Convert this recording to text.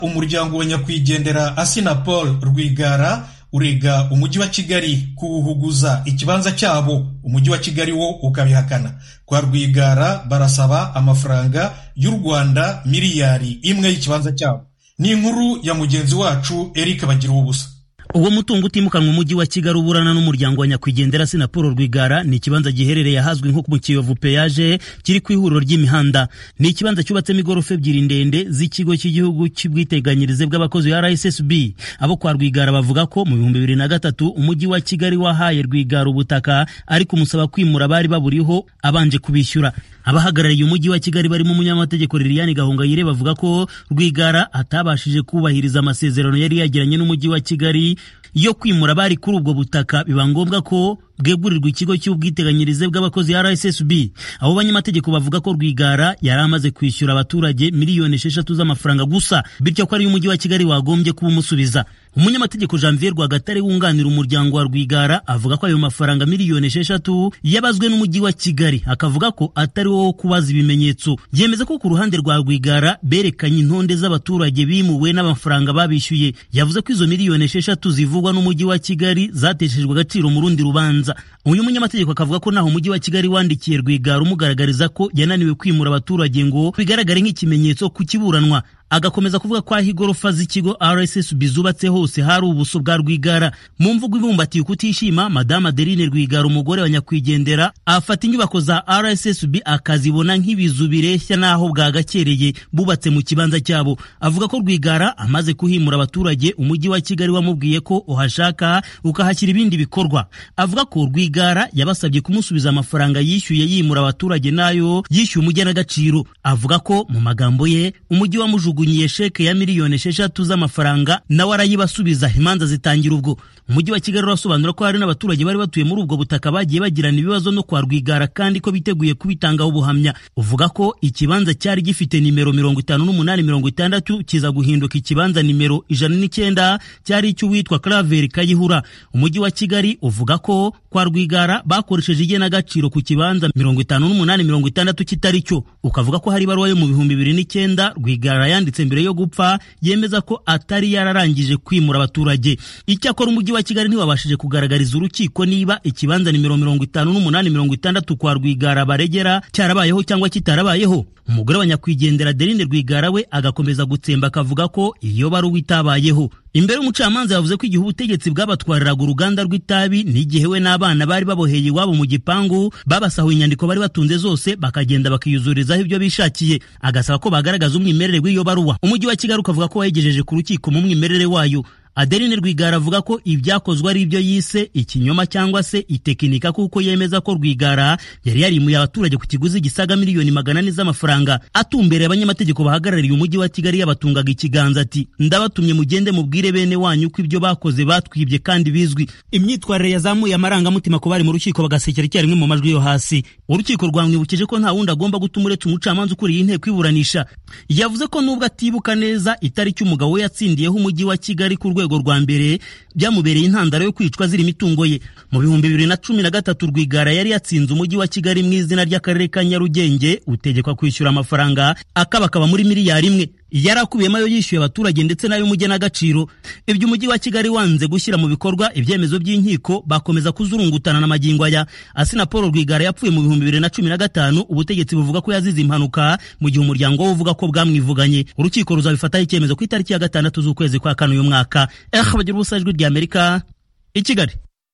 Umuryango wa nyakwigendera Assinapol Rwigara urega umujyi wa Kigali kuwuhuguza ikibanza cyabo, umujyi wa Kigali wo ukabihakana. Kwa Rwigara barasaba amafaranga y'u Rwanda miliyari 1 y'ikibanza cyabo. Ni inkuru ya mugenzi wacu Eric Bagiruwubusa. Uwo mutungo utimukanwa umujyi wa Kigali uburana n'umuryango wa nyakwigendera Assinapol Rwigara ni ikibanza giherereye ahazwi nko mu Kiyovu Peage kiri ku ihuriro ry'imihanda. Ni ikibanza cyubatsemo igorofa ebyiri ndende z'ikigo cy'igihugu cy'ubwiteganyirize bw'abakozi ya RSSB. Abo kwa Rwigara bavuga ko mu 2003 umujyi wa Kigali wahaye Rwigara ubutaka ariko umusaba kwimura bari baburiho abanje kubishyura. Abahagarariye umujyi wa Kigali barimo umunyamategeko Liliane Gahongayire bavuga ko Rwigara atabashije kubahiriza amasezerano yari yagiranye n'umujyi wa Kigali yo kwimura bari kuri ubwo butaka, biba ngombwa ko bwegurirwa ikigo cy'ubwiteganyirize bw'abakozi ya RSSB. Abo banyamategeko bavuga ko Rwigara yari amaze kwishyura abaturage miliyoni 6 z'amafaranga gusa, bityo ko ari umujyi wa Kigali wagombye kubumusubiza. Umunyamategeko Janvier Rwagatare wunganira umuryango wa Rwigara avuga ko ayo mafaranga miliyoni 6 yabazwe n'umujyi wa Kigali, akavuga ko atari wo kubaza ibimenyetso. Yemeza ko ku ruhande rwa Rwigara berekanye intonde z'abaturage bimuwe n'amafaranga babishyuye. Yavuze ko izo miliyoni 6 zivugwa n'umujyi wa Kigali zateshejwe agaciro mu rundi rubanza. Uyu munyamategeko akavuga ko naho umujyi wa Kigali wandikiye Rwigara umugaragariza ko yananiwe kwimura abaturage ngo bigaragare nk'ikimenyetso ku kiburanwa. Agakomeza kuvuga ko aho igorofa z'ikigo RSSB zubatse hose hari ubuso bwa Rwigara. Mu mvugo ibumbatiye kutishima, Madame Adeline Rwigara umugore wa nyakwigendera afata inyubako za RSSB akazibona nk'ibizu bireshya naho bwagakereye bubatse mu kibanza cyabo. Avuga ko Rwigara amaze kuhimura abaturage umujyi wa Kigali wamubwiye ko uhashaka ukahashyira ibindi bikorwa. Avuga ko Rwigara yabasabye kumusubiza amafaranga yishyuye yimura abaturage nayo yishyuye umugenagaciro. Avuga ko mu magambo ye umujyi wamujugunyiye sheke ya miliyoni 6 z'amafaranga nawe arayibasubiza, imanza zitangira ubwo. Umujyi wa Kigali urasobanura ko hari n'abaturage bari batuye muri ubwo butaka bagiye bagirana ibibazo no kwa Rwigara kandi ko biteguye kubitangaho ubuhamya. Uvuga ko ikibanza cyari gifite nimero 5860 kiza guhinduka ikibanza nimero 109 cyari icy'uwitwa Claver Kayihura. Umujyi wa Kigali uvuga ko kwa Rwigara bakoresheje igenagaciro ku kibanza 5860 kitari cyo. Ukavuga ko hari baruwa yo mu 2009 Rwigara yanditse mbere yo gupfa yemeza ko atari yararangije kwimura abaturage. Icyakora umujyi wa Kigali ntiwabashije kugaragariza urukiko niba ikibanza nimero 5860 kwa Rwigara baregera cyarabayeho cyangwa kitarabayeho. Umugore wa nyakwigendera Adeline Rwigara we agakomeza gutsemba akavuga ko iyo baruwa itabayeho. Imbere umucamanza yavuze ko igihe ubutegetsi bwabatwariraga uruganda rw'itabi n'igihe we n'abana bari baboheye iwabo mu gipangu babasahuye inyandiko bari batunze zose bakagenda bakiyuzurizaho ibyo bishakiye. Agasaba ko bagaragaza umwimerere w'iyo baruwa. Umujyi wa Kigali ukavuga ko wayigejeje ku rukiko mu mwimerere wayo. Adeline Rwigara avuga ko ibyakozwe ari ibyo yise ikinyoma cyangwa se itekinika, kuko yemeza ko Rwigara yari yarimuye abaturage ku kiguzi gisaga miliyoni 400 z'amafaranga. Atumbere abanyamategeko bahagarariye umujyi wa Kigali yabatungaga ikiganza ati ndabatumye mugende mubwire bene wanyu ko ibyo bakoze batwibye kandi bizwi. Imyitwarire yazamuye amarangamutima ko bari mu rukiko bagasekera icyarimwe mu majwi yo hasi. Urukiko rwamwibukije ko nta wundi agomba gutuma uretse umucamanza ukuriye inteko iburanisha. Yavuze ko nubwo atibuka neza itariki umugabo we yatsindiyeho umujyi wa Kigali ku rwego rwa mbere byamubereye intandaro yo kwicwa ziri imitungo ye. Mu 2013 Rwigara yari yatsinze umujyi wa Kigali mu izina ry'akarere ka Nyarugenge utegekwa kwishyura amafaranga akabakaba muri miliyari 1. Yarakubiyemo ayo yishyuye abaturage ndetse nayo umugenagaciro. Ibyo umujyi wa Kigali wanze gushyira mu bikorwa ibyemezo by'inkiko bakomeza kuzurungutana na magingo aya. Assinapol Rwigara yapfuye mu 2015 ubutegetsi buvuga ko yazize impanuka mu gihe umuryango we uvuga ko bwamwivuganye. Urukiko ruzabifataho icyemezo ku itariki ya 6 z'ukwezi kwa kane uyu mwaka. Bagiruwubusa, Ijwi ry'Amerika, i Kigali.